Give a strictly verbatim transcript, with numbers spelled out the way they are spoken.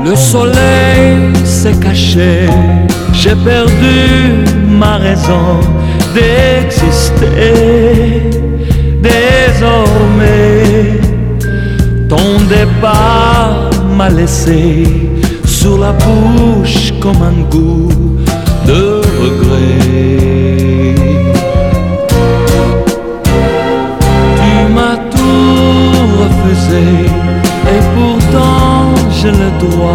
Le soleil s'est caché, j'ai perdu ma raison d'exister. Désormais, ton départ m'a laissé sur la bouche comme un goût de regret. Tu m'as tout refusé et pourtant j'ai le droit